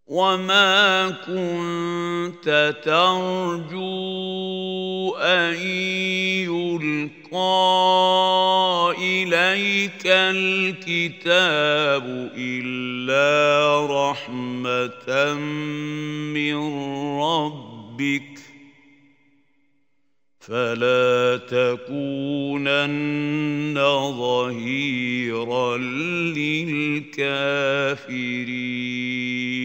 وما كنت ترجو أن يلقى إليك الكتاب إلا رحمة من ربك فلا تكونن ظهيرا للكافرين.